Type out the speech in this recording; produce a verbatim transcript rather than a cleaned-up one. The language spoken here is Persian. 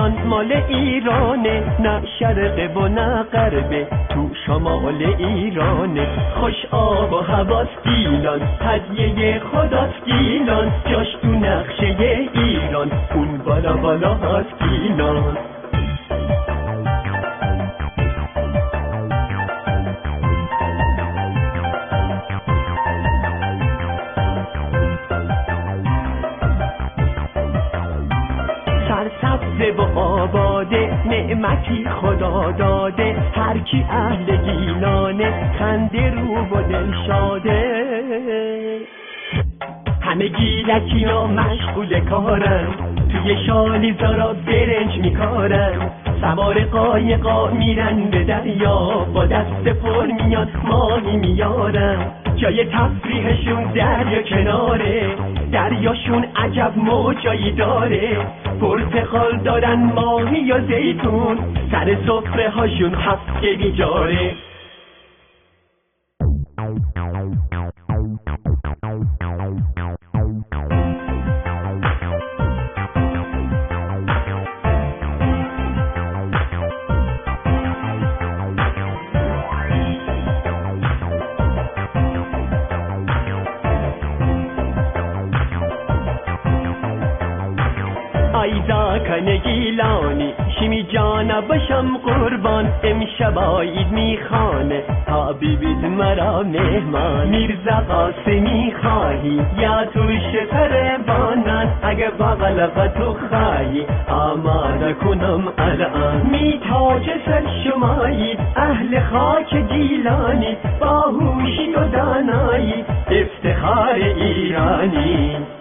گیلان مال ایرانه، نه شرق و نه غربه، تو شمال ایرانه. خوش آب و هواست گیلان، هدیه خداست گیلان، جاش تو نقشه ایران، اون بالا بالا هاست گیلان. سرسبز و آباده، نعمتی خدا داده، هر کی اهل گیلانه، خنده رو و دل شاده. همه گیلکی‌ها مشغول کارن، توی شالی زارا برنج میکارن، سوار قایقا میرن به دریا، با دست پر میان ماهی میارن. جای تفریحشون دریا کناره، دریاشون عجب موجایی داره. پرتقال دارن، ماهی یا زیتون، سر سفره هاشون هفته بیجاره. آیزا کن گیلانی، شیمی جانا باشم قربان، امشب آید میخانه، حبیبیت مرا مهمان. میرزا قاسمی خواهی یا توش قربانان، اگه بغلقه تو خواهی آماده کنم الان. می تاج سر شمایید، اهل خاک گیلانی، باهوشی و دانایی، افتخار ایرانی.